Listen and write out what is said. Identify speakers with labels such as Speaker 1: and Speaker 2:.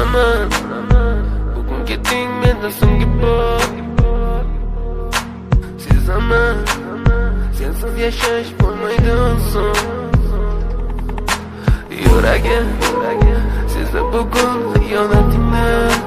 Speaker 1: So'raman bugun keting mendan so'nggi bor. Sezaman sensiz yashash bo'lmaydi oson. Yuragim sezdi bugun xiyonatingni.